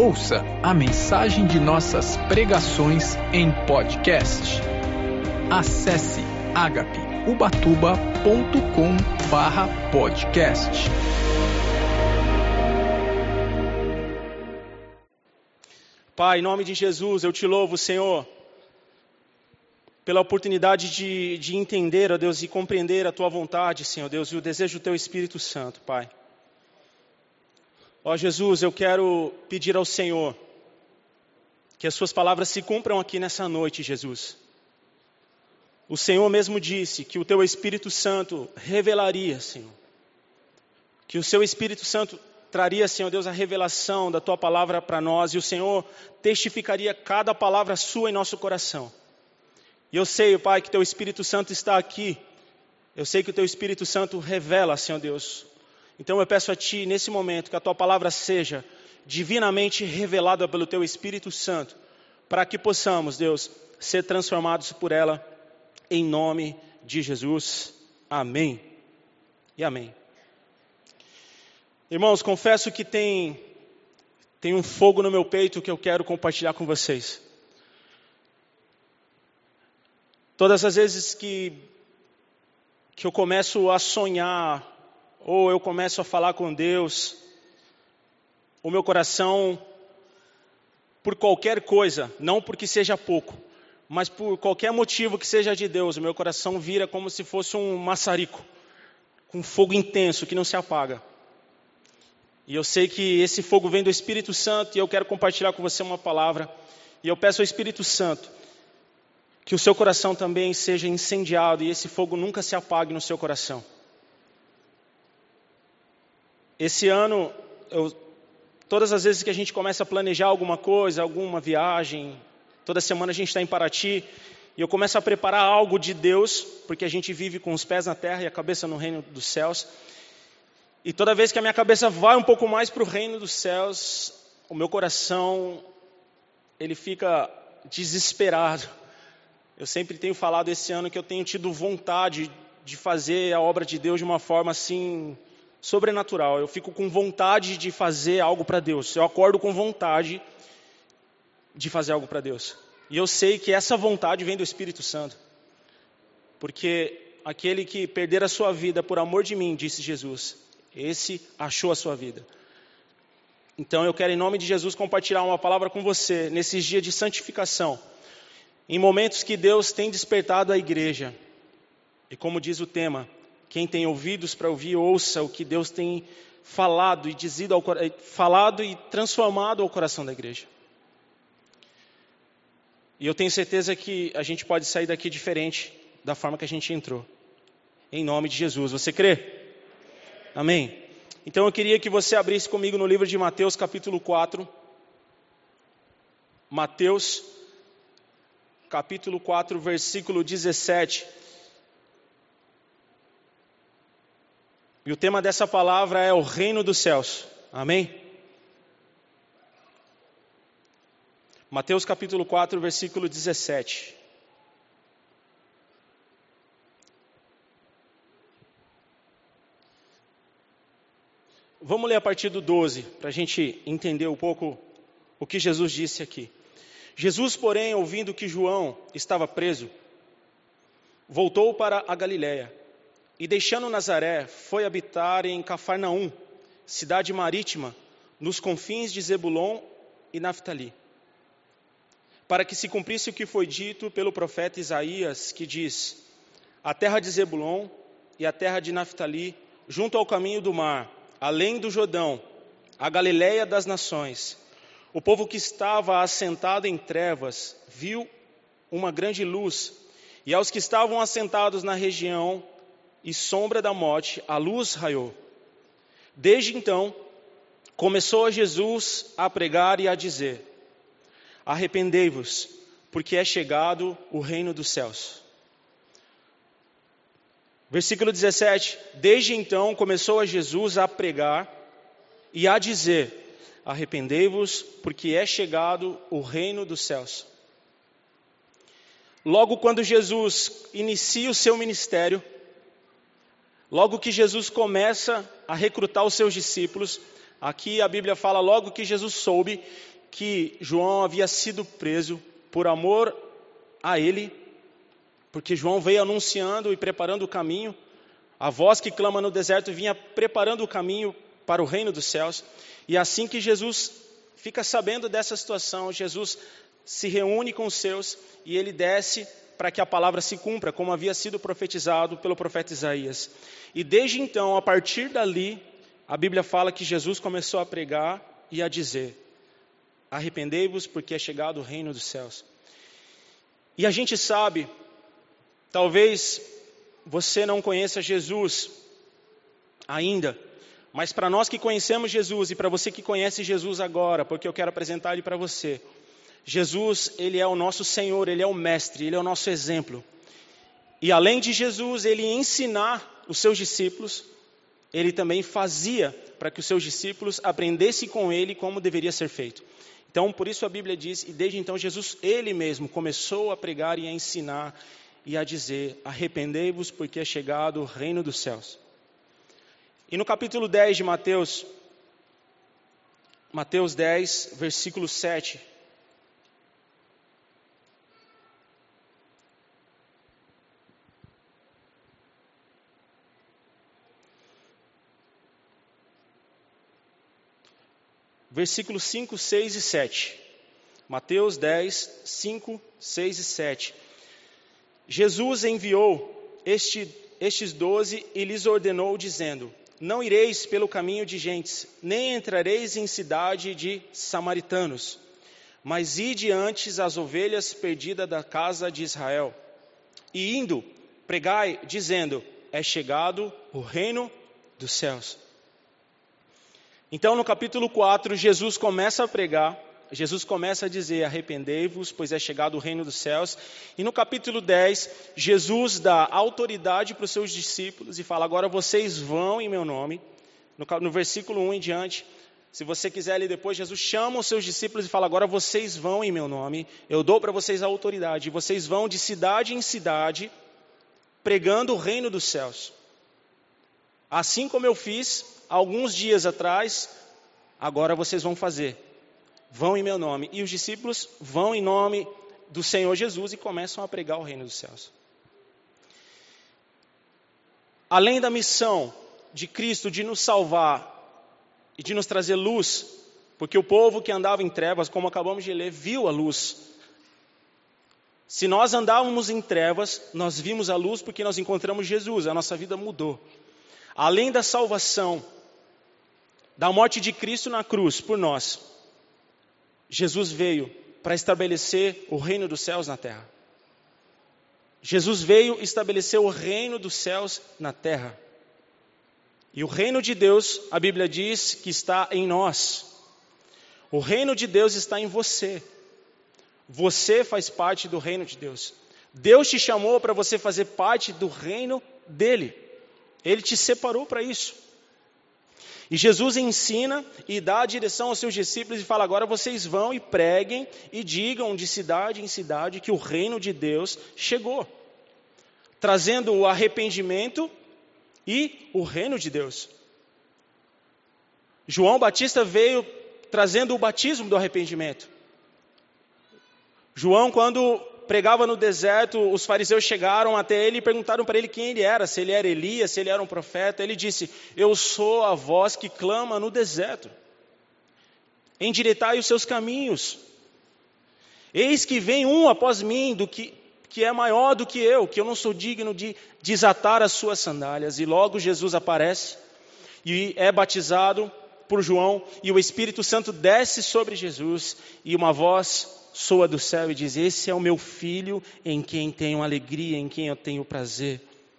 Ouça a mensagem de nossas pregações em podcast. Acesse agapeubatuba.com/podcast. Pai, em nome de Jesus, eu te louvo, Senhor, pela oportunidade de entender, ó Deus, e compreender a Tua vontade, Senhor Deus, e o desejo do Teu Espírito Santo, Pai. Ó Jesus, eu quero pedir ao Senhor que as Suas palavras se cumpram aqui nessa noite, Jesus. O Senhor mesmo disse que o Teu Espírito Santo revelaria, Senhor. Que o Seu Espírito Santo traria, Senhor Deus, a revelação da Tua palavra para nós. E o Senhor testificaria cada palavra Sua em nosso coração. E eu sei, Pai, que Teu Espírito Santo está aqui. Eu sei que o Teu Espírito Santo revela, Senhor Deus. Então eu peço a Ti, nesse momento, que a Tua palavra seja divinamente revelada pelo Teu Espírito Santo, para que possamos, Deus, ser transformados por ela, em nome de Jesus. Amém e amém. Irmãos, confesso que tem um fogo no meu peito que eu quero compartilhar com vocês. Todas as vezes que eu começo a sonhar, ou eu começo a falar com Deus, o meu coração, por qualquer coisa, não porque seja pouco, mas por qualquer motivo que seja de Deus, o meu coração vira como se fosse um maçarico, com fogo intenso que não se apaga. E eu sei que esse fogo vem do Espírito Santo e eu quero compartilhar com você uma palavra. E eu peço ao Espírito Santo que o seu coração também seja incendiado e esse fogo nunca se apague no seu coração. Esse ano, todas as vezes que a gente começa a planejar alguma coisa, alguma viagem, toda semana a gente está em Paraty, e eu começo a preparar algo de Deus, porque a gente vive com os pés na terra e a cabeça no reino dos céus. E toda vez que a minha cabeça vai um pouco mais para o reino dos céus, o meu coração, ele fica desesperado. Eu sempre tenho falado esse ano que eu tenho tido vontade de fazer a obra de Deus de uma forma assim sobrenatural. Eu fico com vontade de fazer algo para Deus. Eu acordo com vontade de fazer algo para Deus. E eu sei que essa vontade vem do Espírito Santo. Porque aquele que perder a sua vida por amor de mim, disse Jesus, esse achou a sua vida. Então eu quero em nome de Jesus compartilhar uma palavra com você nesses dias de santificação. Em momentos que Deus tem despertado a igreja. E como diz o tema, quem tem ouvidos para ouvir, ouça o que Deus tem falado e transformado ao coração da igreja. E eu tenho certeza que a gente pode sair daqui diferente da forma que a gente entrou. Em nome de Jesus. Você crê? Amém? Então eu queria que você abrisse comigo no livro de Mateus capítulo 4. Mateus capítulo 4, versículo 17. E o tema dessa palavra é o reino dos céus. Amém? Mateus capítulo 4, versículo 17. Vamos ler a partir do 12, para a gente entender um pouco o que Jesus disse aqui. Jesus, porém, ouvindo que João estava preso, voltou para a Galiléia. E deixando Nazaré, foi habitar em Cafarnaum, cidade marítima, nos confins de Zebulon e Naftali. Para que se cumprisse o que foi dito pelo profeta Isaías, que diz: a terra de Zebulon e a terra de Naftali, junto ao caminho do mar, além do Jordão, a Galiléia das nações. O povo que estava assentado em trevas viu uma grande luz, e aos que estavam assentados na região e sombra da morte, a luz raiou. Desde então, começou Jesus a pregar e a dizer: arrependei-vos, porque é chegado o reino dos céus. Versículo 17. Desde então, começou Jesus a pregar e a dizer: arrependei-vos, porque é chegado o reino dos céus. Logo quando Jesus inicia o seu ministério, logo que Jesus começa a recrutar os seus discípulos, aqui a Bíblia fala logo que Jesus soube que João havia sido preso por amor a ele, porque João veio anunciando e preparando o caminho. A voz que clama no deserto vinha preparando o caminho para o reino dos céus. E assim que Jesus fica sabendo dessa situação, Jesus se reúne com os seus e ele desce para que a palavra se cumpra, como havia sido profetizado pelo profeta Isaías. E desde então, a partir dali, a Bíblia fala que Jesus começou a pregar e a dizer: arrependei-vos, porque é chegado o reino dos céus. E a gente sabe, talvez você não conheça Jesus ainda, mas para nós que conhecemos Jesus e para você que conhece Jesus agora, porque eu quero apresentar ele para você, Jesus, ele é o nosso Senhor, ele é o mestre, ele é o nosso exemplo. E além de Jesus, ele ensinar os seus discípulos, ele também fazia para que os seus discípulos aprendessem com ele como deveria ser feito. Então, por isso a Bíblia diz, e desde então Jesus, ele mesmo, começou a pregar e a ensinar e a dizer: arrependei-vos, porque é chegado o reino dos céus. E no capítulo 10 de Mateus 10, versículo 7, versículos 5, 6 e 7. Mateus 10, 5, 6 e 7. Jesus enviou estes 12 e lhes ordenou, dizendo: não ireis pelo caminho de gentes, nem entrareis em cidade de samaritanos, mas ide antes as ovelhas perdidas da casa de Israel. E indo, pregai, dizendo: é chegado o reino dos céus. Então, no capítulo 4, Jesus começa a pregar, Jesus começa a dizer: arrependei-vos, pois é chegado o reino dos céus. E no capítulo 10, Jesus dá autoridade para os seus discípulos e fala: agora vocês vão em meu nome. No versículo 1 em diante, se você quiser ler depois, Jesus chama os seus discípulos e fala: agora vocês vão em meu nome, eu dou para vocês a autoridade. Vocês vão de cidade em cidade, pregando o reino dos céus. Assim como eu fiz alguns dias atrás, agora vocês vão fazer. Vão em meu nome. E os discípulos vão em nome do Senhor Jesus e começam a pregar o reino dos céus. Além da missão de Cristo de nos salvar e de nos trazer luz, porque o povo que andava em trevas, como acabamos de ler, viu a luz. Se nós andávamos em trevas, nós vimos a luz porque nós encontramos Jesus, a nossa vida mudou. Além da salvação, da morte de Cristo na cruz por nós, Jesus veio para estabelecer o reino dos céus na terra. Jesus veio estabelecer o reino dos céus na terra. E o reino de Deus, a Bíblia diz que está em nós. O reino de Deus está em você. Você faz parte do reino de Deus. Deus te chamou para você fazer parte do reino dele. Ele te separou para isso. E Jesus ensina e dá a direção aos seus discípulos e fala: agora vocês vão e preguem e digam de cidade em cidade que o reino de Deus chegou, trazendo o arrependimento e o reino de Deus. João Batista veio trazendo o batismo do arrependimento. João, quando pregava no deserto, os fariseus chegaram até ele e perguntaram para ele quem ele era, se ele era Elias, se ele era um profeta. Ele disse: eu sou a voz que clama no deserto. Endireitai os seus caminhos. Eis que vem um após mim, que é maior do que eu não sou digno de desatar as suas sandálias. E logo Jesus aparece e é batizado por João, e o Espírito Santo desce sobre Jesus, e uma voz soa do céu e diz: esse é o meu filho, em quem tenho alegria, em quem eu tenho prazer.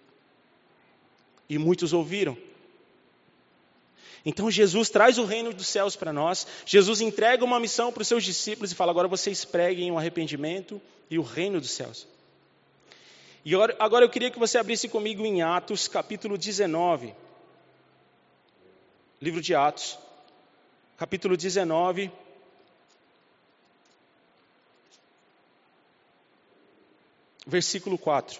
E muitos ouviram. Então Jesus traz o reino dos céus para nós. Jesus entrega uma missão para os seus discípulos e fala: agora vocês preguem o arrependimento e o reino dos céus. E agora eu queria que você abrisse comigo em Atos capítulo 19. Livro de Atos, capítulo 19. Versículo 4.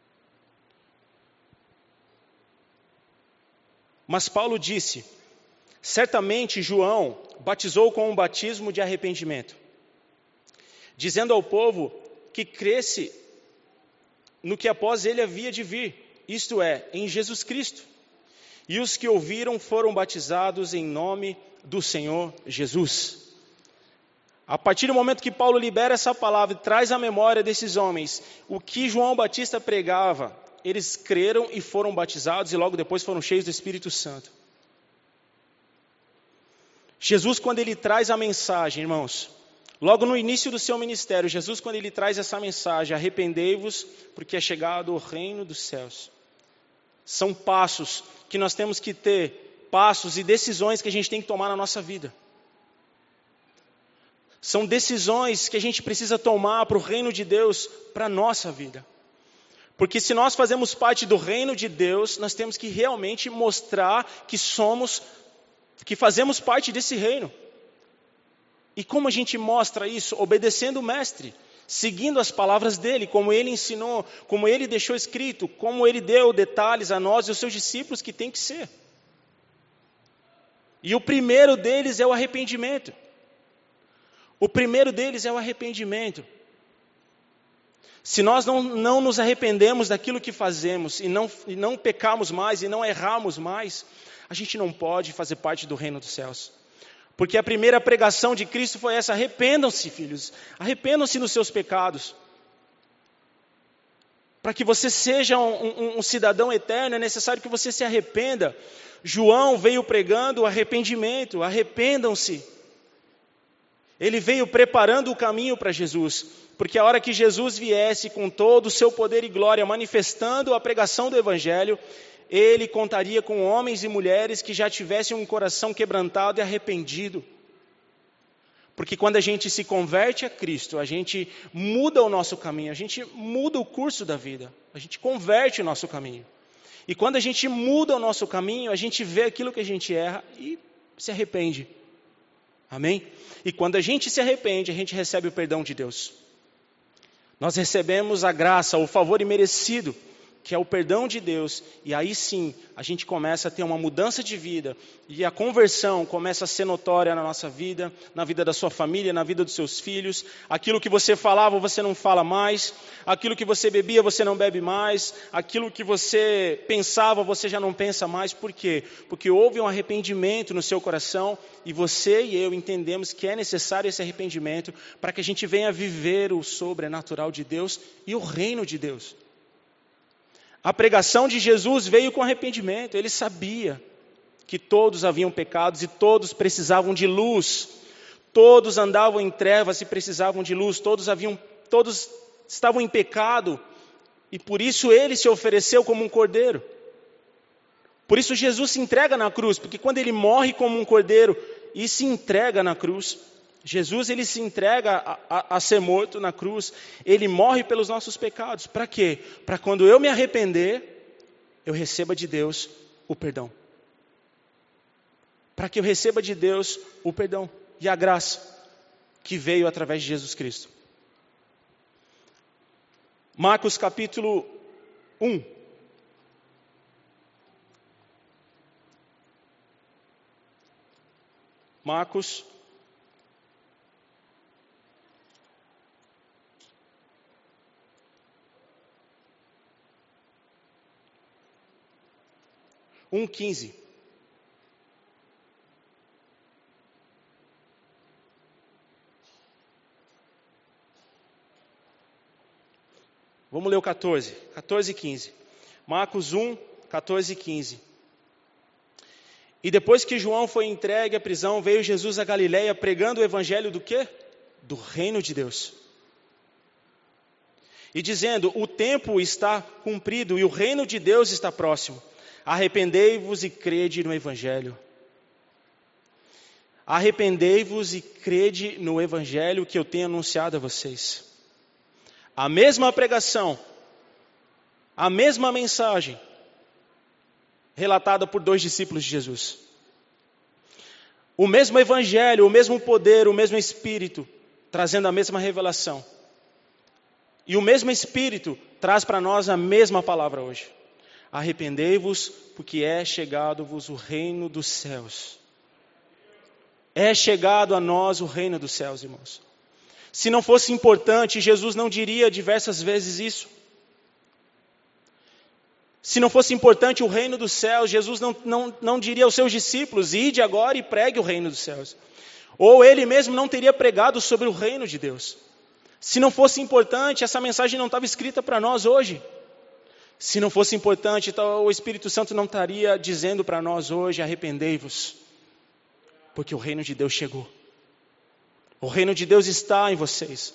Mas Paulo disse: Certamente João batizou com um batismo de arrependimento, dizendo ao povo que cresce no que após ele havia de vir, isto é, em Jesus Cristo. E os que ouviram foram batizados em nome do Senhor Jesus. A partir do momento que Paulo libera essa palavra e traz à memória desses homens o que João Batista pregava, eles creram e foram batizados e logo depois foram cheios do Espírito Santo. Jesus, quando ele traz a mensagem, irmãos, logo no início do seu ministério, Jesus, quando ele traz essa mensagem, arrependei-vos, porque é chegado o reino dos céus. São passos que nós temos que ter, passos e decisões que a gente tem que tomar na nossa vida. São decisões que a gente precisa tomar para o reino de Deus, para a nossa vida. Porque se nós fazemos parte do reino de Deus, nós temos que realmente mostrar que fazemos parte desse reino. E como a gente mostra isso? Obedecendo o Mestre, seguindo as palavras dele, como ele ensinou, como ele deixou escrito, como ele deu detalhes a nós e os seus discípulos que tem que ser. E o primeiro deles é o arrependimento. O primeiro deles é o arrependimento. Se nós não nos arrependemos daquilo que fazemos e não pecarmos mais e não errarmos mais, a gente não pode fazer parte do reino dos céus. Porque a primeira pregação de Cristo foi essa: arrependam-se, filhos, arrependam-se dos seus pecados. Para que você seja um cidadão eterno, é necessário que você se arrependa. João veio pregando o arrependimento, arrependam-se. Ele veio preparando o caminho para Jesus, porque a hora que Jesus viesse com todo o seu poder e glória, manifestando a pregação do Evangelho, ele contaria com homens e mulheres que já tivessem um coração quebrantado e arrependido. Porque quando a gente se converte a Cristo, a gente muda o nosso caminho, a gente muda o curso da vida, a gente converte o nosso caminho. E quando a gente muda o nosso caminho, a gente vê aquilo que a gente erra e se arrepende. Amém? E quando a gente se arrepende, a gente recebe o perdão de Deus. Nós recebemos a graça, o favor imerecido, que é o perdão de Deus, e aí sim, a gente começa a ter uma mudança de vida, e a conversão começa a ser notória na nossa vida, na vida da sua família, na vida dos seus filhos. Aquilo que você falava, você não fala mais. Aquilo que você bebia, você não bebe mais. Aquilo que você pensava, você já não pensa mais. Por quê? Porque houve um arrependimento no seu coração, e você e eu entendemos que é necessário esse arrependimento, para que a gente venha viver o sobrenatural de Deus e o reino de Deus. A pregação de Jesus veio com arrependimento. Ele sabia que todos haviam pecados e todos precisavam de luz. Todos andavam em trevas e precisavam de luz. Todos estavam em pecado e por isso ele se ofereceu como um cordeiro. Por isso Jesus se entrega na cruz, porque quando ele morre como um cordeiro e se entrega na cruz, Jesus, ele se entrega a ser morto na cruz, ele morre pelos nossos pecados. Para quê? Para quando eu me arrepender, eu receba de Deus o perdão. Para que eu receba de Deus o perdão e a graça que veio através de Jesus Cristo. Marcos capítulo 1. Marcos 1:15. Vamos ler o 14 e 15. Marcos 1, 14 e 15. E depois que João foi entregue à prisão, veio Jesus a Galiléia pregando o evangelho do quê? Do reino de Deus. E dizendo: o tempo está cumprido e o reino de Deus está próximo. Arrependei-vos e crede no Evangelho. Arrependei-vos e crede no Evangelho que eu tenho anunciado a vocês. A mesma pregação, a mesma mensagem, relatada por 2 discípulos de Jesus. O mesmo Evangelho, o mesmo poder, o mesmo Espírito, trazendo a mesma revelação. E o mesmo Espírito traz para nós a mesma palavra hoje. Arrependei-vos, porque é chegado-vos o reino dos céus. É chegado a nós o reino dos céus, irmãos. Se não fosse importante, Jesus não diria diversas vezes isso. Se não fosse importante o reino dos céus, Jesus não diria aos seus discípulos, ide agora e pregue o reino dos céus. Ou ele mesmo não teria pregado sobre o reino de Deus. Se não fosse importante, essa mensagem não estava escrita para nós hoje. Se não fosse importante, então o Espírito Santo não estaria dizendo para nós hoje, arrependei-vos. Porque o reino de Deus chegou. O reino de Deus está em vocês.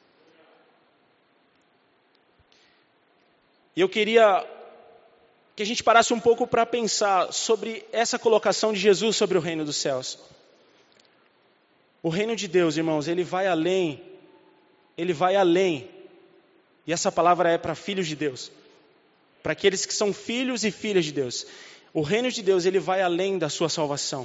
E eu queria que a gente parasse um pouco para pensar sobre essa colocação de Jesus sobre o reino dos céus. O reino de Deus, irmãos, ele vai além. Ele vai além. E essa palavra é para filhos de Deus. Para aqueles que são filhos e filhas de Deus. O reino de Deus, ele vai além da sua salvação.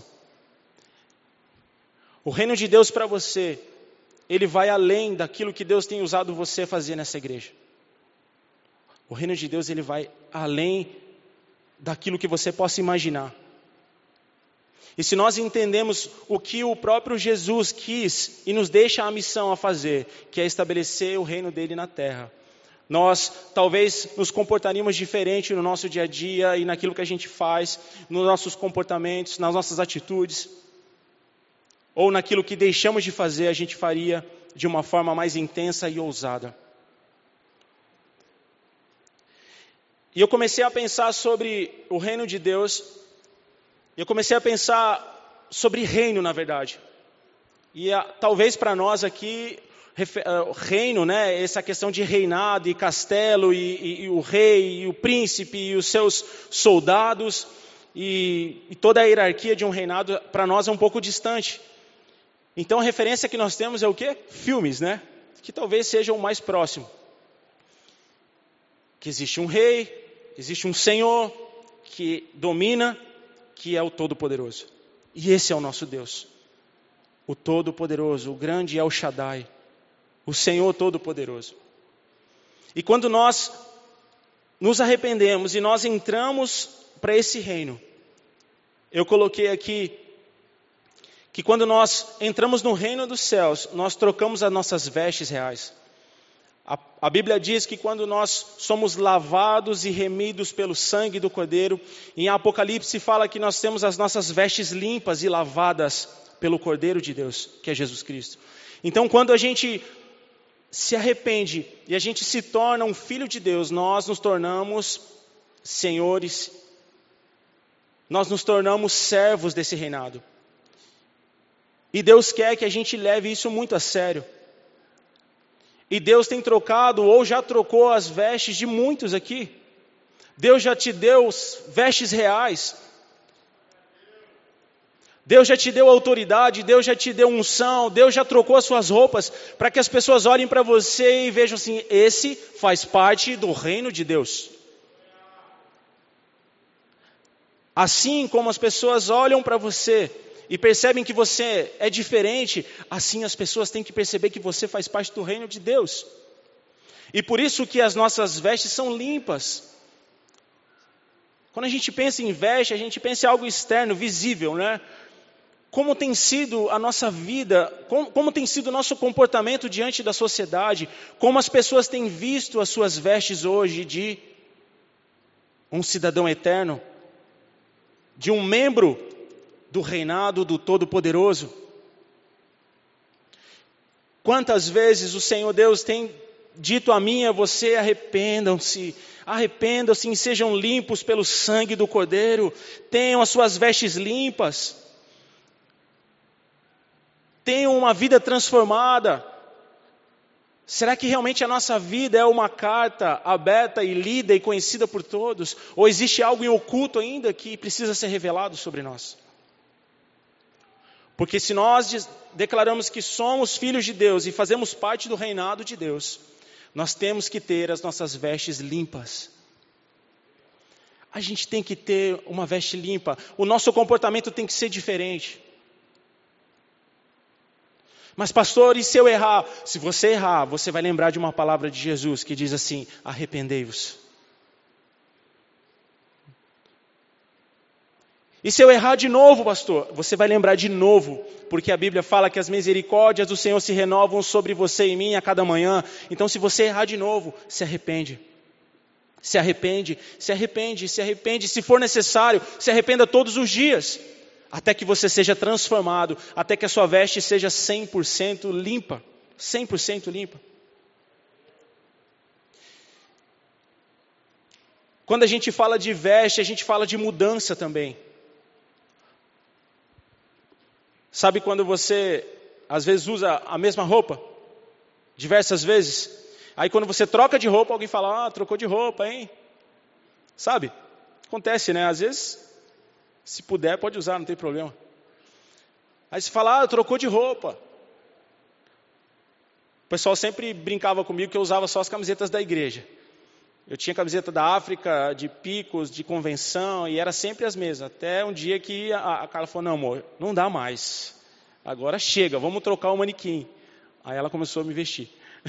O reino de Deus para você, ele vai além daquilo que Deus tem usado você a fazer nessa igreja. O reino de Deus, ele vai além daquilo que você possa imaginar. E se nós entendemos o que o próprio Jesus quis e nos deixa a missão a fazer, que é estabelecer o reino dele na terra, nós talvez nos comportaríamos diferente no nosso dia a dia e naquilo que a gente faz, nos nossos comportamentos, nas nossas atitudes, ou naquilo que deixamos de fazer, a gente faria de uma forma mais intensa e ousada. E eu comecei a pensar sobre o reino de Deus, eu comecei a pensar sobre reino, na verdade. E talvez para nós aqui, reino, né, essa questão de reinado e castelo, e o rei, e o príncipe, e os seus soldados, e toda a hierarquia de um reinado, para nós é um pouco distante. Então a referência que nós temos é o quê? Filmes, né? Que talvez sejam o mais próximo. Que existe um rei, existe um Senhor que domina, que é o Todo-Poderoso. E esse é o nosso Deus. O Todo-Poderoso, o grande El Shaddai. O Senhor Todo-Poderoso. E quando nós nos arrependemos e nós entramos para esse reino, eu coloquei aqui que quando nós entramos no reino dos céus, nós trocamos as nossas vestes reais. A Bíblia diz que quando nós somos lavados e remidos pelo sangue do Cordeiro, em Apocalipse fala que nós temos as nossas vestes limpas e lavadas pelo Cordeiro de Deus, que é Jesus Cristo. Então quando a gente se arrepende e a gente se torna um filho de Deus, nós nos tornamos senhores, nós nos tornamos servos desse reinado. E Deus quer que a gente leve isso muito a sério. E Deus tem trocado ou já trocou as vestes de muitos aqui. Deus já te deu vestes reais. Deus já te deu autoridade, Deus já te deu unção, Deus já trocou as suas roupas para que as pessoas olhem para você e vejam assim, esse faz parte do reino de Deus. Assim como as pessoas olham para você e percebem que você é diferente, assim as pessoas têm que perceber que você faz parte do reino de Deus. E por isso que as nossas vestes são limpas. Quando a gente pensa em veste, a gente pensa em algo externo, visível, né? Como tem sido a nossa vida, como tem sido o nosso comportamento diante da sociedade, como as pessoas têm visto as suas vestes hoje de um cidadão eterno, de um membro do reinado do Todo-Poderoso. Quantas vezes o Senhor Deus tem dito a mim e a você, arrependam-se e sejam limpos pelo sangue do Cordeiro, tenham as suas vestes limpas, tenham uma vida transformada. Será que realmente a nossa vida é uma carta aberta e lida e conhecida por todos? Ou existe algo em oculto ainda que precisa ser revelado sobre nós? Porque se nós declaramos que somos filhos de Deus e fazemos parte do reinado de Deus, nós temos que ter as nossas vestes limpas. A gente tem que ter uma veste limpa. O nosso comportamento tem que ser diferente. Mas pastor, e se eu errar? Se você errar, você vai lembrar de uma palavra de Jesus que diz assim, arrependei-vos. E se eu errar de novo, pastor? Você vai lembrar de novo, porque a Bíblia fala que as misericórdias do Senhor se renovam sobre você e mim a cada manhã. Então, se você errar de novo, se arrepende. Se arrepende, se arrepende, se arrepende. Se for necessário, se arrependa todos os dias. Até que você seja transformado, até que a sua veste seja 100% limpa. 100% limpa. Quando a gente fala de veste, a gente fala de mudança também. Sabe quando você, às vezes, usa a mesma roupa? Diversas vezes. Aí quando você troca de roupa, alguém fala, trocou de roupa, hein? Sabe? Acontece, né? Às vezes, se puder, pode usar, não tem problema. Aí você fala, trocou de roupa. O pessoal sempre brincava comigo que eu usava só as camisetas da igreja. Eu tinha camiseta da África, de picos, de convenção, e era sempre as mesmas. Até um dia que a Carla falou, não amor, não dá mais. Agora chega, vamos trocar o manequim. Aí ela começou a me vestir.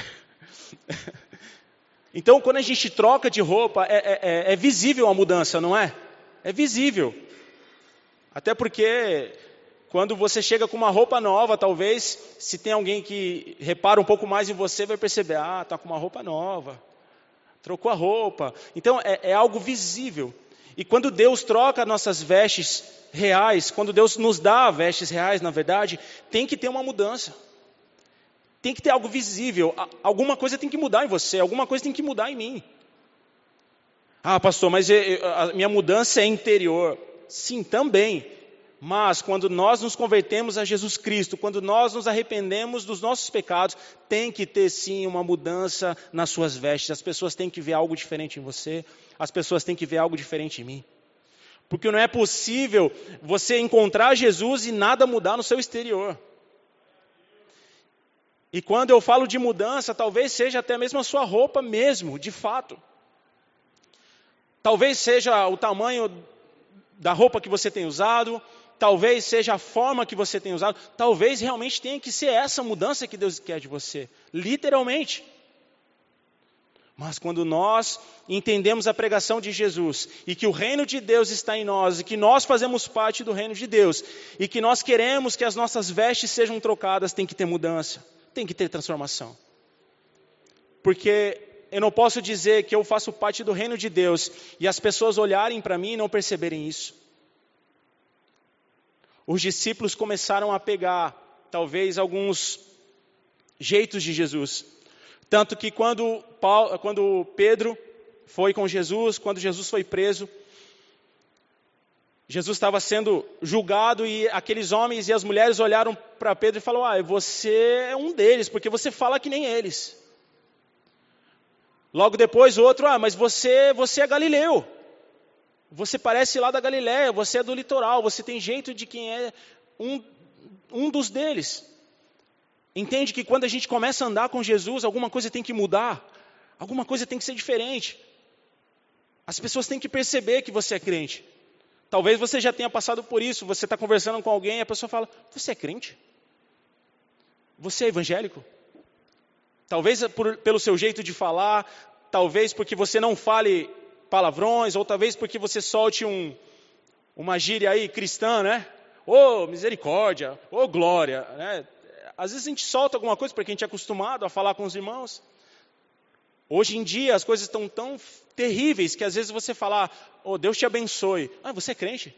Então, quando a gente troca de roupa, é visível a mudança, não é? É visível. Até porque, quando você chega com uma roupa nova, talvez, se tem alguém que repara um pouco mais em você, vai perceber, está com uma roupa nova. Trocou a roupa. Então, é algo visível. E quando Deus troca nossas vestes reais, quando Deus nos dá vestes reais, na verdade, tem que ter uma mudança. Tem que ter algo visível. Alguma coisa tem que mudar em você, alguma coisa tem que mudar em mim. Pastor, mas a minha mudança é interior. Sim, também. Mas quando nós nos convertemos a Jesus Cristo, quando nós nos arrependemos dos nossos pecados, tem que ter sim uma mudança nas suas vestes. As pessoas têm que ver algo diferente em você, as pessoas têm que ver algo diferente em mim. Porque não é possível você encontrar Jesus e nada mudar no seu exterior. E quando eu falo de mudança, talvez seja até mesmo a sua roupa mesmo, de fato. Talvez seja o tamanho da roupa que você tem usado, talvez seja a forma que você tem usado, talvez realmente tenha que ser essa mudança que Deus quer de você, literalmente. Mas quando nós entendemos a pregação de Jesus, e que o reino de Deus está em nós, e que nós fazemos parte do reino de Deus, e que nós queremos que as nossas vestes sejam trocadas, tem que ter mudança, tem que ter transformação. Porque eu não posso dizer que eu faço parte do reino de Deus, e as pessoas olharem para mim e não perceberem isso. Os discípulos começaram a pegar, talvez, alguns jeitos de Jesus. Tanto que quando Pedro foi com Jesus, quando Jesus foi preso, Jesus estava sendo julgado e aqueles homens e as mulheres olharam para Pedro e falaram, você é um deles, porque você fala que nem eles. Logo depois o outro, mas você é galileu. Você parece lá da Galileia, você é do litoral, você tem jeito de quem é um dos deles. Entende que quando a gente começa a andar com Jesus, alguma coisa tem que mudar, alguma coisa tem que ser diferente. As pessoas têm que perceber que você é crente. Talvez você já tenha passado por isso, você está conversando com alguém e a pessoa fala, você é crente? Você é evangélico? Talvez pelo seu jeito de falar, talvez porque você não fale palavrões, ou talvez porque você solte uma gíria aí cristã, né? Misericórdia, glória, né? Às vezes a gente solta alguma coisa porque a gente é acostumado a falar com os irmãos. Hoje em dia as coisas estão tão terríveis que às vezes você fala, Deus te abençoe. Você é crente?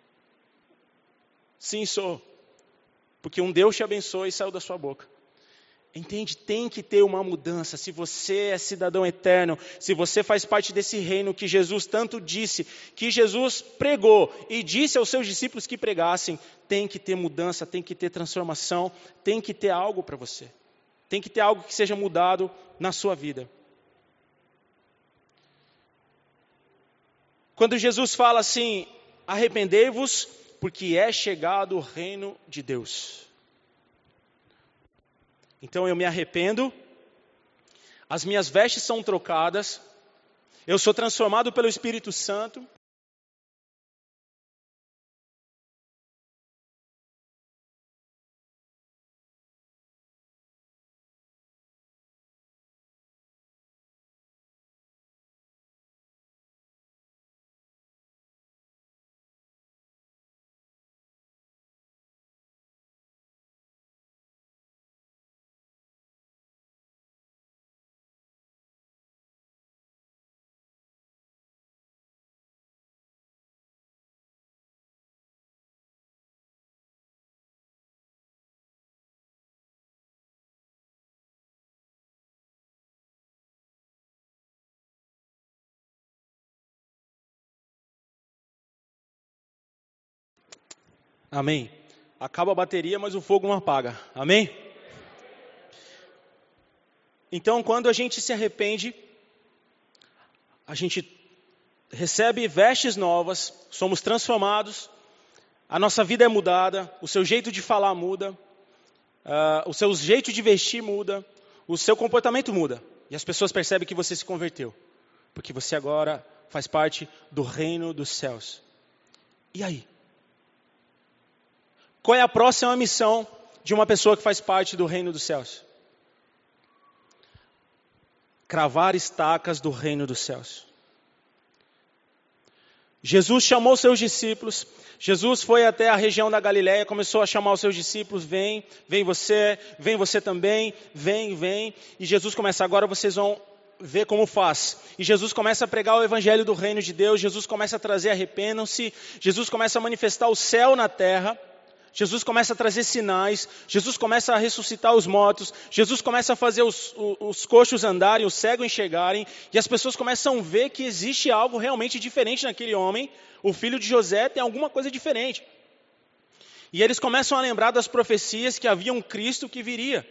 Sim, sou. Porque um Deus te abençoe saiu da sua boca. Entende? Tem que ter uma mudança. Se você é cidadão eterno, se você faz parte desse reino que Jesus tanto disse, que Jesus pregou e disse aos seus discípulos que pregassem, tem que ter mudança, tem que ter transformação, tem que ter algo para você. Tem que ter algo que seja mudado na sua vida. Quando Jesus fala assim, arrependei-vos, porque é chegado o reino de Deus. Então eu me arrependo, as minhas vestes são trocadas, eu sou transformado pelo Espírito Santo, Amém? Acaba a bateria, mas o fogo não apaga. Amém? Então, quando a gente se arrepende, a gente recebe vestes novas, somos transformados, a nossa vida é mudada, o seu jeito de falar muda, o seu jeito de vestir muda, o seu comportamento muda. E as pessoas percebem que você se converteu, porque você agora faz parte do reino dos céus. E aí? Qual é a próxima missão de uma pessoa que faz parte do reino dos céus? Cravar estacas do reino dos céus. Jesus chamou seus discípulos, Jesus foi até a região da Galileia, começou a chamar os seus discípulos, vem você também, vem. E Jesus começa, agora vocês vão ver como faz. E Jesus começa a pregar o evangelho do reino de Deus, Jesus começa a trazer arrependam-se, Jesus começa a manifestar o céu na terra, Jesus começa a trazer sinais, Jesus começa a ressuscitar os mortos, Jesus começa a fazer os coxos andarem, os cegos enxergarem, e as pessoas começam a ver que existe algo realmente diferente naquele homem, o filho de José tem alguma coisa diferente. E eles começam a lembrar das profecias que havia um Cristo que viria.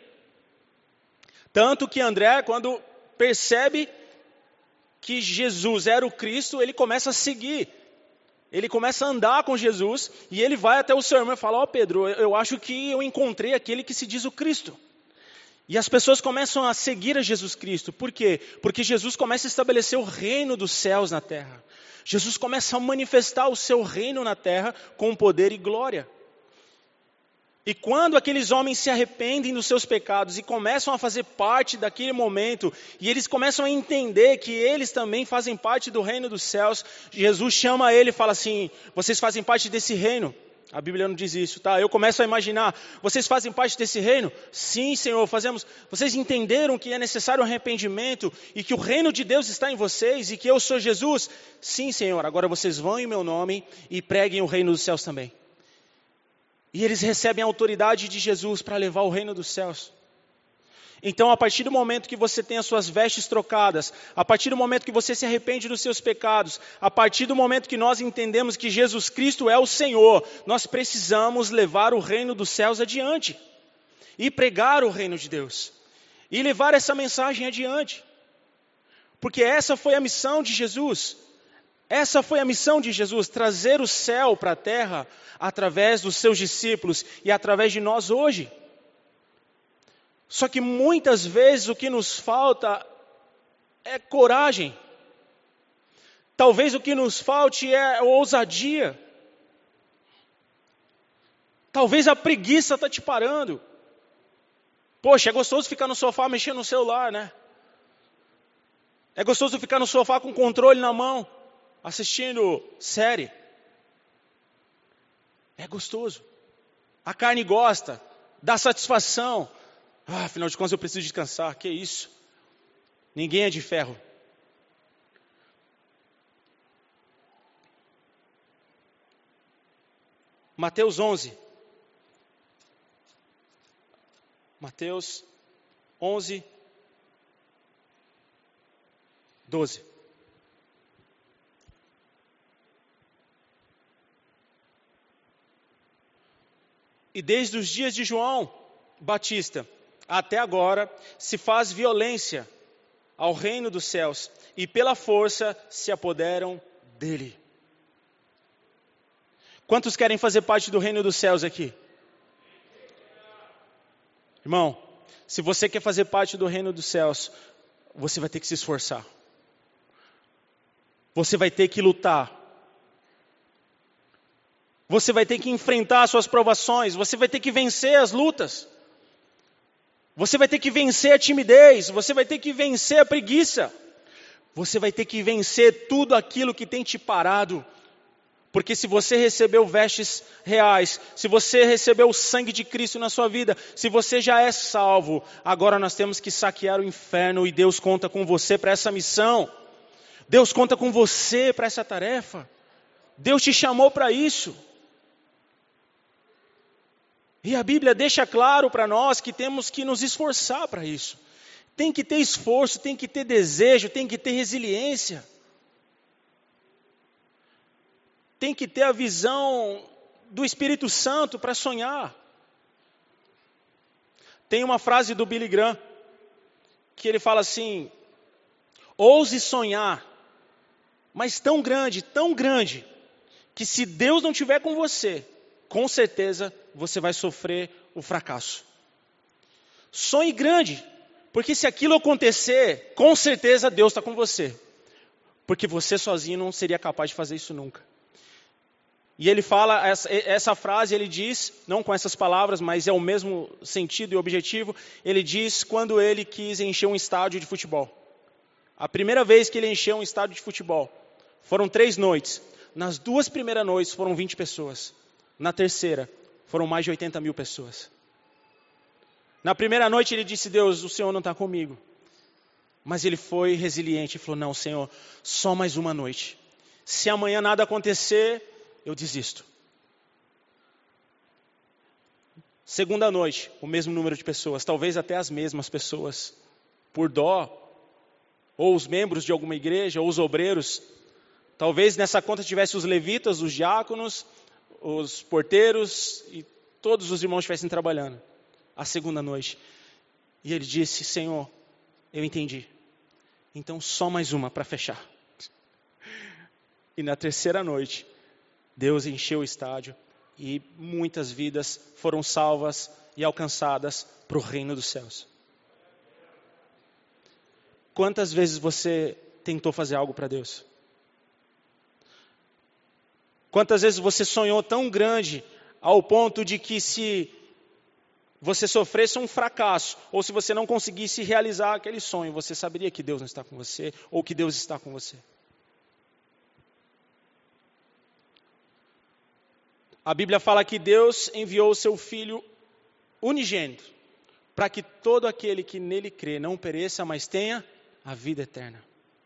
Tanto que André, quando percebe que Jesus era o Cristo, ele começa a seguir. Ele começa a andar com Jesus e ele vai até o seu irmão e fala, ó Pedro, eu acho que eu encontrei aquele que se diz o Cristo. E as pessoas começam a seguir a Jesus Cristo. Por quê? Porque Jesus começa a estabelecer o reino dos céus na terra. Jesus começa a manifestar o seu reino na terra com poder e glória. E quando aqueles homens se arrependem dos seus pecados e começam a fazer parte daquele momento, e eles começam a entender que eles também fazem parte do reino dos céus, Jesus chama ele e fala assim, vocês fazem parte desse reino? A Bíblia não diz isso, tá? Eu começo a imaginar, vocês fazem parte desse reino? Sim, Senhor, fazemos. Vocês entenderam que é necessário arrependimento e que o reino de Deus está em vocês e que eu sou Jesus? Sim, Senhor, agora vocês vão em meu nome e preguem o reino dos céus também. E eles recebem a autoridade de Jesus para levar o reino dos céus. Então, a partir do momento que você tem as suas vestes trocadas, a partir do momento que você se arrepende dos seus pecados, a partir do momento que nós entendemos que Jesus Cristo é o Senhor, nós precisamos levar o reino dos céus adiante. E pregar o reino de Deus. E levar essa mensagem adiante. Porque essa foi a missão de Jesus. Essa foi a missão de Jesus, trazer o céu para a terra através dos seus discípulos e através de nós hoje. Só que muitas vezes o que nos falta é coragem. Talvez o que nos falte é ousadia. Talvez a preguiça está te parando. Poxa, é gostoso ficar no sofá mexendo no celular, né? É gostoso ficar no sofá com o controle na mão, assistindo série. É gostoso. A carne gosta, dá satisfação. Afinal de contas eu preciso descansar, que isso? Ninguém é de ferro. Mateus 11. Mateus 11, 12. E desde os dias de João Batista até agora se faz violência ao reino dos céus e pela força se apoderam dele. Quantos querem fazer parte do reino dos céus aqui? Irmão, se você quer fazer parte do reino dos céus, você vai ter que se esforçar. Você vai ter que lutar. Você vai ter que enfrentar as suas provações. Você vai ter que vencer as lutas. Você vai ter que vencer a timidez. Você vai ter que vencer a preguiça. Você vai ter que vencer tudo aquilo que tem te parado. Porque se você recebeu vestes reais, se você recebeu o sangue de Cristo na sua vida, se você já é salvo, agora nós temos que saquear o inferno e Deus conta com você para essa missão. Deus conta com você para essa tarefa. Deus te chamou para isso. E a Bíblia deixa claro para nós que temos que nos esforçar para isso. Tem que ter esforço, tem que ter desejo, tem que ter resiliência. Tem que ter a visão do Espírito Santo para sonhar. Tem uma frase do Billy Graham, que ele fala assim: ouse sonhar, mas tão grande, que se Deus não estiver com você, com certeza você vai sofrer o fracasso. Sonhe grande, porque se aquilo acontecer, com certeza Deus está com você. Porque você sozinho não seria capaz de fazer isso nunca. E ele fala, essa frase ele diz, não com essas palavras, mas é o mesmo sentido e objetivo. Ele diz quando ele quis encher um estádio de futebol. A primeira vez que ele encheu um estádio de futebol, foram 3 noites. Nas 2 primeiras noites foram 20 pessoas. Na terceira, foram mais de 80 mil pessoas. Na primeira noite ele disse: Deus, o Senhor não está comigo. Mas ele foi resiliente e falou: não, Senhor, só mais uma noite. Se amanhã nada acontecer, eu desisto. Segunda noite, o mesmo número de pessoas, talvez até as mesmas pessoas, por dó, ou os membros de alguma igreja, ou os obreiros. Talvez nessa conta tivesse os levitas, os diáconos, os porteiros e todos os irmãos estivessem trabalhando. A segunda noite. E ele disse: Senhor, eu entendi. Então só mais uma para fechar. E na terceira noite, Deus encheu o estádio e muitas vidas foram salvas e alcançadas para o reino dos céus. Quantas vezes você tentou fazer algo para Deus? Quantas vezes você sonhou tão grande ao ponto de que se você sofresse um fracasso, ou se você não conseguisse realizar aquele sonho, você saberia que Deus não está com você, ou que Deus está com você? A Bíblia fala que Deus enviou o seu Filho unigênito, para que todo aquele que nele crê não pereça, mas tenha a vida eterna.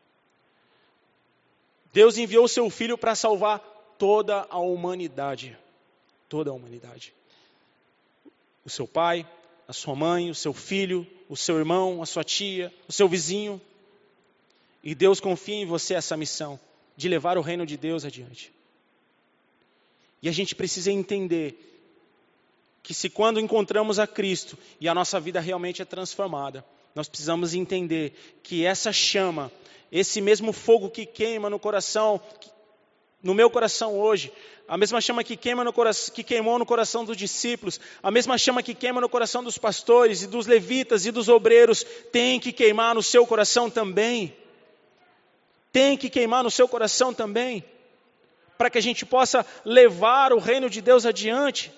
Deus enviou o seu Filho para salvar toda a humanidade. Toda a humanidade. O seu pai, a sua mãe, o seu filho, o seu irmão, a sua tia, o seu vizinho. E Deus confia em você essa missão de levar o reino de Deus adiante. E a gente precisa entender que se quando encontramos a Cristo e a nossa vida realmente é transformada, nós precisamos entender que essa chama, esse mesmo fogo que queima no coração, no meu coração hoje, a mesma chama que queimou no coração dos discípulos, a mesma chama que queima no coração dos pastores e dos levitas e dos obreiros, tem que queimar no seu coração também. Tem que queimar no seu coração também, para que a gente possa levar o reino de Deus adiante.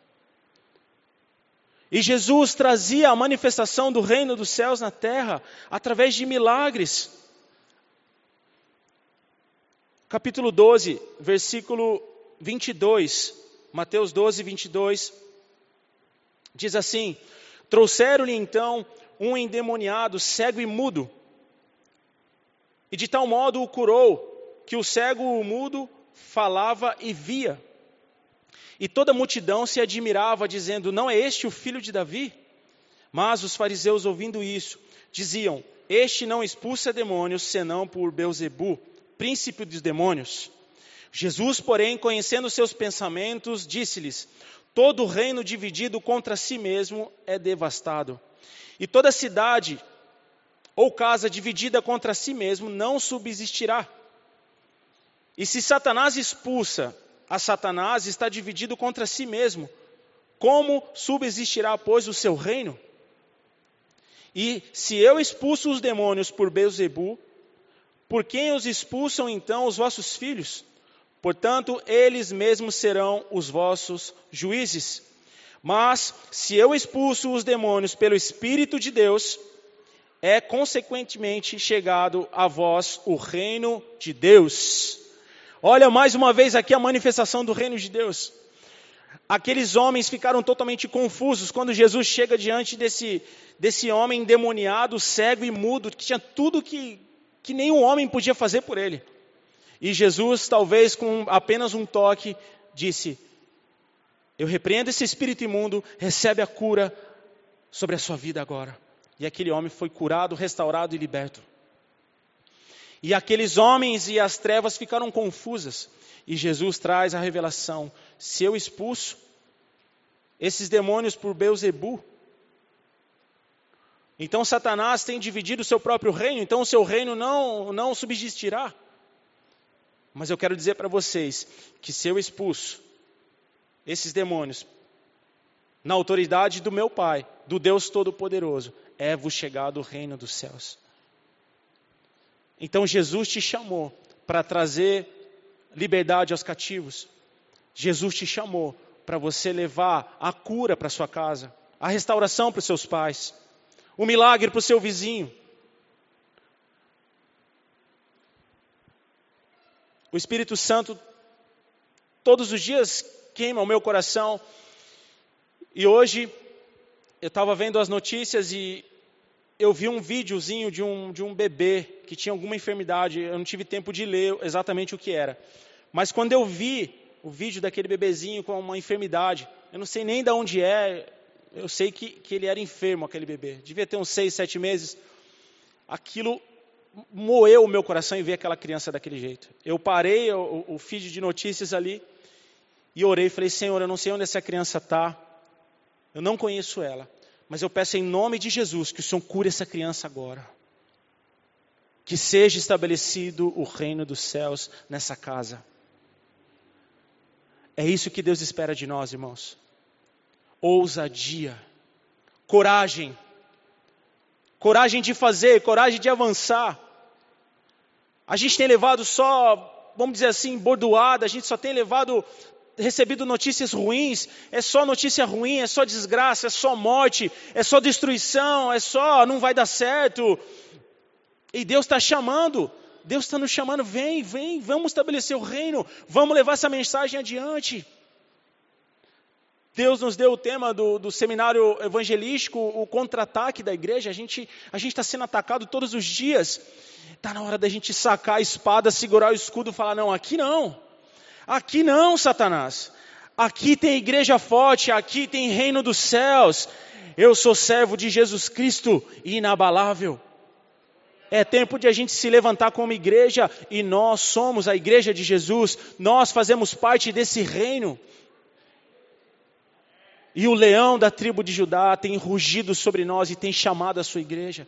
E Jesus trazia a manifestação do reino dos céus na terra, através de milagres. Capítulo 12, versículo 22, Mateus 12, 22, diz assim: trouxeram-lhe então um endemoniado, cego e mudo, e de tal modo o curou, que o cego e o mudo falava e via. E toda a multidão se admirava, dizendo: não é este o filho de Davi? Mas os fariseus, ouvindo isso, diziam: este não expulsa demônios, senão por Beelzebu, príncipe dos demônios. Jesus, porém, conhecendo seus pensamentos, disse-lhes: todo reino dividido contra si mesmo é devastado. E toda cidade ou casa dividida contra si mesmo não subsistirá. E se Satanás expulsa a Satanás, está dividido contra si mesmo. Como subsistirá, pois, o seu reino? E se eu expulso os demônios por Beelzebu, por quem os expulsam então os vossos filhos? Portanto, eles mesmos serão os vossos juízes. Mas, se eu expulso os demônios pelo Espírito de Deus, é consequentemente chegado a vós o reino de Deus. Olha mais uma vez aqui a manifestação do reino de Deus. Aqueles homens ficaram totalmente confusos quando Jesus chega diante desse homem endemoniado, cego e mudo, que tinha tudo que nenhum homem podia fazer por ele. E Jesus, talvez com apenas um toque, disse: eu repreendo esse espírito imundo, recebe a cura sobre a sua vida agora. E aquele homem foi curado, restaurado e liberto. E aqueles homens e as trevas ficaram confusas. E Jesus traz a revelação: se eu expulso esses demônios por Beelzebu, então Satanás tem dividido o seu próprio reino, então o seu reino não subsistirá. Mas eu quero dizer para vocês que se eu expulso esses demônios na autoridade do meu Pai, do Deus Todo-Poderoso, é-vos chegado o reino dos céus. Então Jesus te chamou para trazer liberdade aos cativos. Jesus te chamou para você levar a cura para sua casa, a restauração para os seus pais, o milagre para o seu vizinho. O Espírito Santo todos os dias queima o meu coração. E hoje eu estava vendo as notícias e eu vi um videozinho de um bebê que tinha alguma enfermidade. Eu não tive tempo de ler exatamente o que era. Mas quando eu vi o vídeo daquele bebezinho com uma enfermidade, eu não sei nem de onde é, eu sei que ele era enfermo, aquele bebê. Devia ter uns 6, 7 meses. Aquilo moeu o meu coração em ver aquela criança daquele jeito. Eu parei o feed de notícias ali e orei e falei: Senhor, eu não sei onde essa criança está, eu não conheço ela, mas eu peço em nome de Jesus que o Senhor cure essa criança agora. Que seja estabelecido o reino dos céus nessa casa. É isso que Deus espera de nós, irmãos. Ousadia, coragem. Coragem de fazer, coragem de avançar. A gente tem levado só, vamos dizer assim, bordoada, a gente só tem recebido notícias ruins, é só notícia ruim, é só desgraça, é só morte, é só destruição, não vai dar certo. E Deus está chamando, Deus está nos chamando: vem, vamos estabelecer o reino, vamos levar essa mensagem adiante. Deus nos deu o tema do seminário evangelístico, o contra-ataque da igreja. A gente está sendo atacado todos os dias. Está na hora da gente sacar a espada, segurar o escudo e falar: não, aqui não, Satanás. Aqui tem igreja forte, aqui tem reino dos céus. Eu sou servo de Jesus Cristo, inabalável. É tempo de a gente se levantar como igreja, e nós somos a igreja de Jesus. Nós fazemos parte desse reino. E o leão da tribo de Judá tem rugido sobre nós e tem chamado a sua igreja.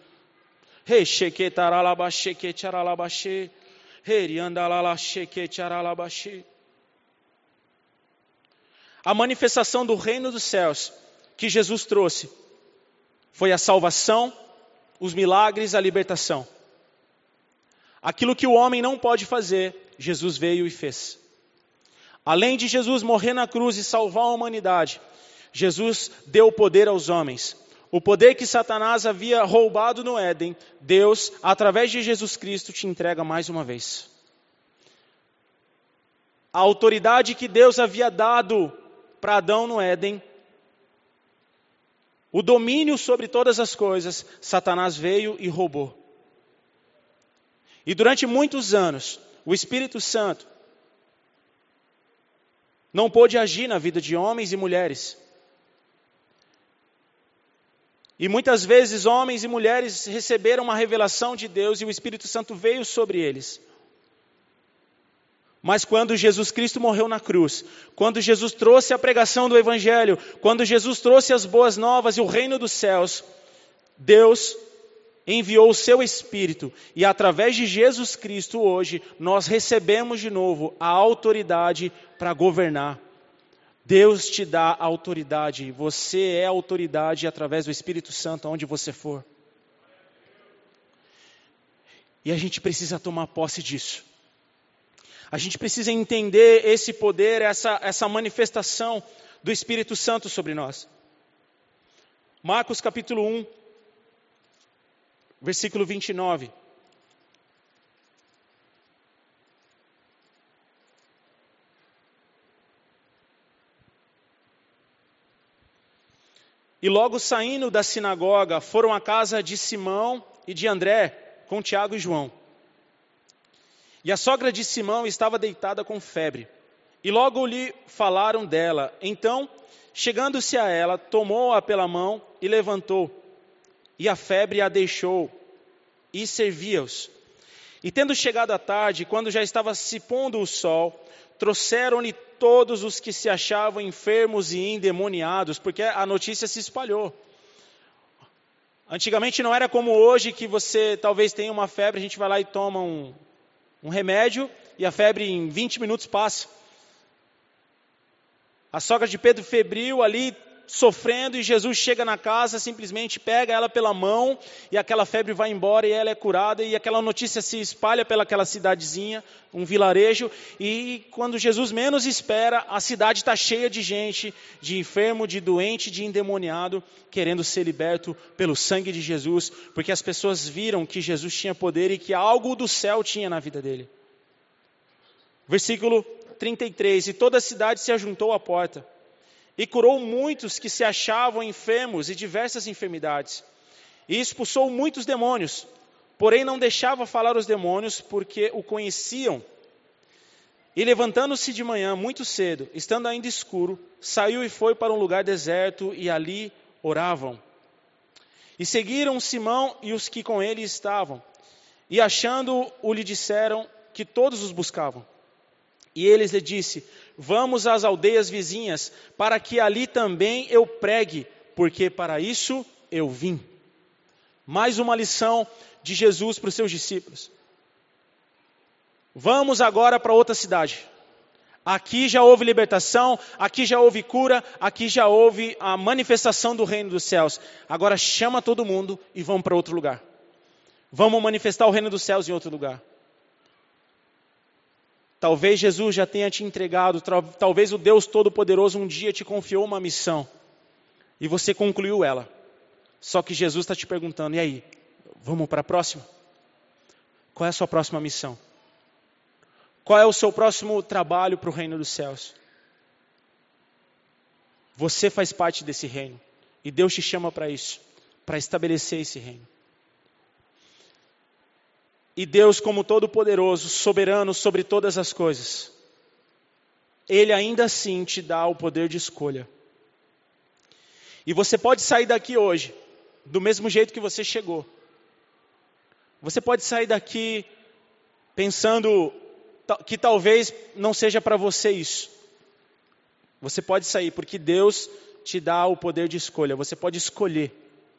A manifestação do reino dos céus que Jesus trouxe foi a salvação, os milagres, a libertação. Aquilo que o homem não pode fazer, Jesus veio e fez. Além de Jesus morrer na cruz e salvar a humanidade, Jesus deu o poder aos homens. O poder que Satanás havia roubado no Éden, Deus, através de Jesus Cristo, te entrega mais uma vez. A autoridade que Deus havia dado para Adão no Éden, o domínio sobre todas as coisas, Satanás veio e roubou. E durante muitos anos, o Espírito Santo não pôde agir na vida de homens e mulheres. E muitas vezes homens e mulheres receberam uma revelação de Deus e o Espírito Santo veio sobre eles. Mas quando Jesus Cristo morreu na cruz, quando Jesus trouxe a pregação do Evangelho, quando Jesus trouxe as boas novas e o reino dos céus, Deus enviou o seu Espírito. E através de Jesus Cristo hoje, nós recebemos de novo a autoridade para governar. Deus te dá autoridade, você é autoridade através do Espírito Santo aonde você for. E a gente precisa tomar posse disso. A gente precisa entender esse poder, essa manifestação do Espírito Santo sobre nós. Marcos capítulo 1, versículo 29. E logo saindo da sinagoga, foram à casa de Simão e de André, com Tiago e João. E a sogra de Simão estava deitada com febre. E logo lhe falaram dela. Então, chegando-se a ela, tomou-a pela mão e levantou. E a febre a deixou. E servia-os. E tendo chegado a tarde, quando já estava se pondo o sol, trouxeram-lhe todos os que se achavam enfermos e endemoniados, porque a notícia se espalhou. Antigamente não era como hoje, que você talvez tenha uma febre, a gente vai lá e toma um remédio, e a febre em 20 minutos passa. A sogra de Pedro febril ali, sofrendo, e Jesus chega na casa, simplesmente pega ela pela mão, e aquela febre vai embora, e ela é curada, e aquela notícia se espalha pelaquela cidadezinha, um vilarejo, e quando Jesus menos espera, a cidade está cheia de gente, de enfermo, de doente, de endemoniado, querendo ser liberto pelo sangue de Jesus, porque as pessoas viram que Jesus tinha poder, e que algo do céu tinha na vida dele. Versículo 33, e toda a cidade se ajuntou à porta, e curou muitos que se achavam enfermos e diversas enfermidades, e expulsou muitos demônios, porém não deixava falar os demônios, porque o conheciam. E levantando-se de manhã muito cedo, estando ainda escuro, saiu e foi para um lugar deserto, e ali oravam. E seguiram Simão e os que com ele estavam, e achando-o lhe disseram que todos os buscavam. E eles lhe disse: vamos às aldeias vizinhas, para que ali também eu pregue, porque para isso eu vim. Mais uma lição de Jesus para os seus discípulos. Vamos agora para outra cidade. Aqui já houve libertação, aqui já houve cura, aqui já houve a manifestação do reino dos céus. Agora chama todo mundo e vamos para outro lugar. Vamos manifestar o reino dos céus em outro lugar. Talvez Jesus já tenha te entregado, talvez o Deus Todo-Poderoso um dia te confiou uma missão e você concluiu ela. Só que Jesus está te perguntando, e aí, vamos para a próxima? Qual é a sua próxima missão? Qual é o seu próximo trabalho para o reino dos céus? Você faz parte desse reino e Deus te chama para isso, para estabelecer esse reino. E Deus, como Todo-Poderoso, soberano sobre todas as coisas, Ele ainda assim te dá o poder de escolha. E você pode sair daqui hoje, do mesmo jeito que você chegou. Você pode sair daqui pensando que talvez não seja para você isso. Você pode sair porque Deus te dá o poder de escolha. Você pode escolher.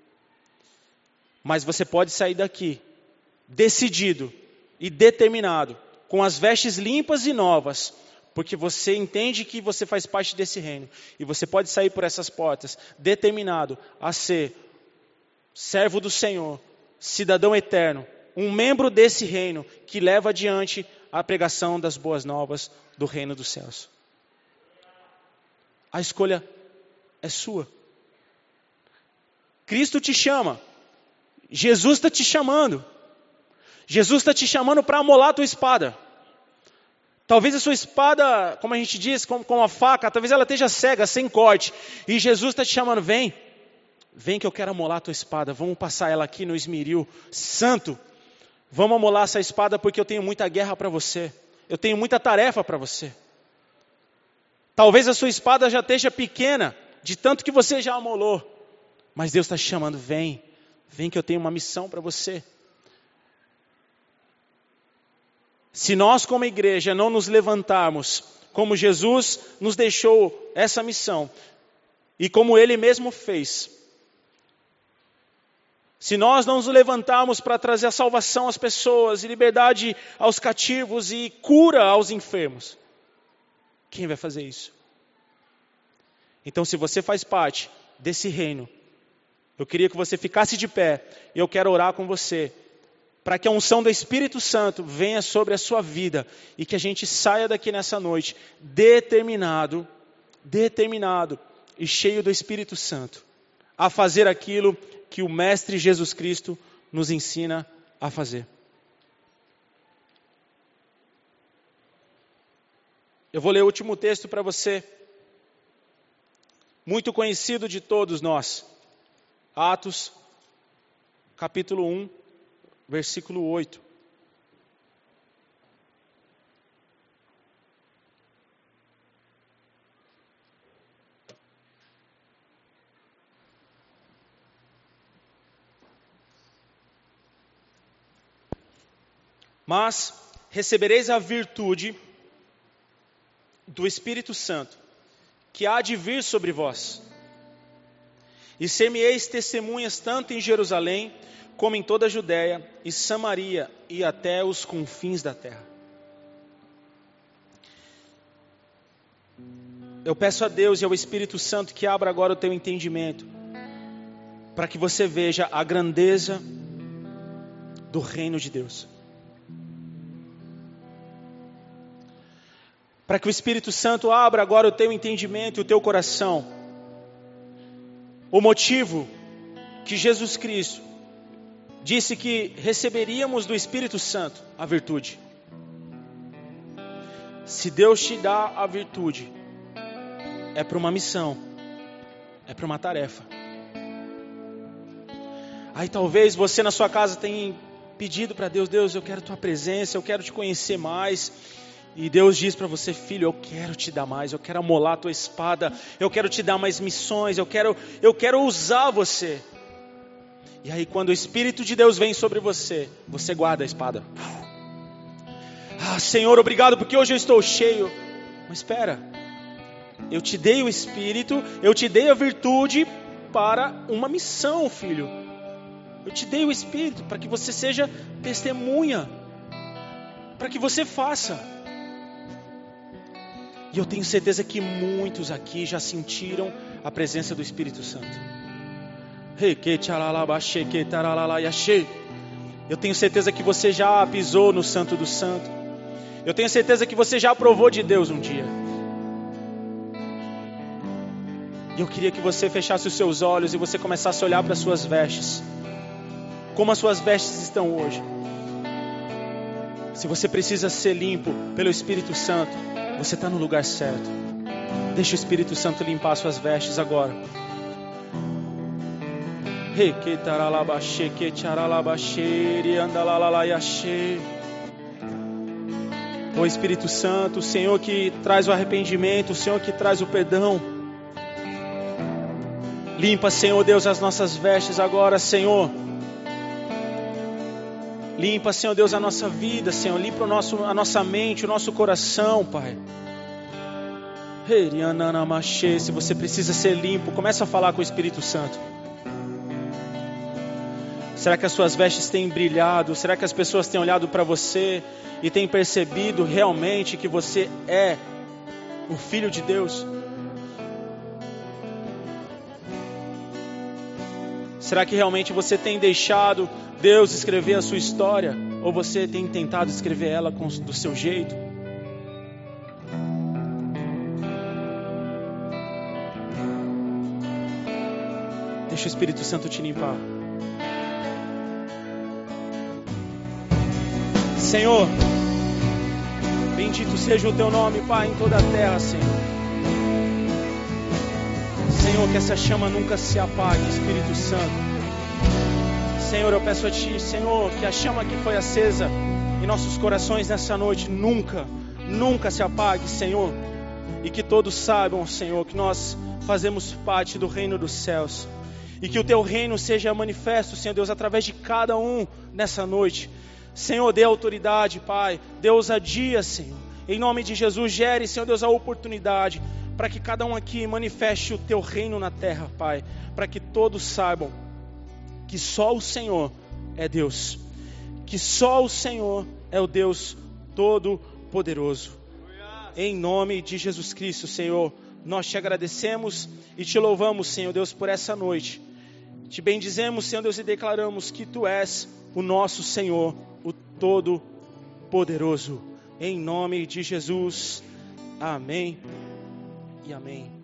Mas você pode sair daqui decidido e determinado, com as vestes limpas e novas, porque você entende que você faz parte desse reino, e você pode sair por essas portas, determinado a ser servo do Senhor, cidadão eterno, um membro desse reino, que leva adiante a pregação das boas novas do reino dos céus. A escolha é sua. Cristo te chama, Jesus está te chamando. Jesus está te chamando para amolar a tua espada. Talvez a sua espada, como a gente diz, com a faca, talvez ela esteja cega, sem corte. E Jesus está te chamando, vem que eu quero amolar a tua espada. Vamos passar ela aqui no esmeril santo. Vamos amolar essa espada porque eu tenho muita guerra para você. Eu tenho muita tarefa para você. Talvez a sua espada já esteja pequena, de tanto que você já amolou. Mas Deus está te chamando, vem que eu tenho uma missão para você. Se nós como igreja não nos levantarmos, como Jesus nos deixou essa missão, e como Ele mesmo fez, se nós não nos levantarmos para trazer a salvação às pessoas, e liberdade aos cativos, e cura aos enfermos, quem vai fazer isso? Então, se você faz parte desse reino, eu queria que você ficasse de pé, e eu quero orar com você, para que a unção do Espírito Santo venha sobre a sua vida, e que a gente saia daqui nessa noite, determinado, e cheio do Espírito Santo, a fazer aquilo que o Mestre Jesus Cristo nos ensina a fazer. Eu vou ler o último texto para você, muito conhecido de todos nós, Atos, capítulo 1, versículo 8. Mas recebereis a virtude do Espírito Santo, que há de vir sobre vós. E ser-me-eis testemunhas tanto em Jerusalém, como em toda a Judéia e Samaria e até os confins da terra. Eu peço a Deus e ao Espírito Santo que abra agora o teu entendimento, para que você veja a grandeza do reino de Deus. Para que o Espírito Santo abra agora o teu entendimento e o teu coração. O motivo que Jesus Cristo disse que receberíamos do Espírito Santo a virtude. Se Deus te dá a virtude, é para uma missão, é para uma tarefa. Aí talvez você na sua casa tenha pedido para Deus: Deus, eu quero tua presença, eu quero te conhecer mais. E Deus diz para você: filho, eu quero te dar mais, eu quero amolar a tua espada, eu quero te dar mais missões, eu quero usar você. E aí quando o Espírito de Deus vem sobre você, você guarda a espada. Ah, Senhor, obrigado porque hoje eu estou cheio. Mas espera, eu te dei o Espírito, eu te dei a virtude para uma missão, filho. Eu te dei o Espírito para que você seja testemunha, para que você faça. E eu tenho certeza que muitos aqui já sentiram a presença do Espírito Santo. Eu tenho certeza que você já pisou no Santo do Santo. Eu tenho certeza que você já provou de Deus um dia. E eu queria que você fechasse os seus olhos e você começasse a olhar para as suas vestes. Como as suas vestes estão hoje. Se você precisa ser limpo pelo Espírito Santo, você está no lugar certo. Deixa o Espírito Santo limpar as suas vestes agora. O Espírito Santo, o Senhor que traz o arrependimento, o Senhor que traz o perdão. Limpa, Senhor Deus, as nossas vestes agora, Senhor. Limpa, Senhor Deus, a nossa vida, Senhor. Limpa a nossa mente, o nosso coração, Pai. Se você precisa ser limpo, começa a falar com o Espírito Santo. Será que as suas vestes têm brilhado? Será que as pessoas têm olhado para você e têm percebido realmente que você é o Filho de Deus? Será que realmente você tem deixado Deus escrever a sua história? Ou você tem tentado escrever ela do seu jeito? Deixa o Espírito Santo te limpar. Senhor, bendito seja o teu nome, Pai, em toda a terra, Senhor. Senhor, que essa chama nunca se apague, Espírito Santo. Senhor, eu peço a Ti, Senhor, que a chama que foi acesa em nossos corações nessa noite nunca se apague, Senhor. E que todos saibam, Senhor, que nós fazemos parte do reino dos céus. E que o Teu reino seja manifesto, Senhor Deus, através de cada um nessa noite. Senhor, dê autoridade, Pai, dê ousadia, Senhor. Em nome de Jesus, gere, Senhor Deus, a oportunidade para que cada um aqui manifeste o Teu reino na terra, Pai. Para que todos saibam que só o Senhor é Deus. Que só o Senhor é o Deus Todo-Poderoso. Em nome de Jesus Cristo, Senhor, nós Te agradecemos e Te louvamos, Senhor Deus, por essa noite. Te bendizemos, Senhor Deus, e declaramos que Tu és o nosso Senhor, o Todo-Poderoso. Em nome de Jesus. Amém e amém.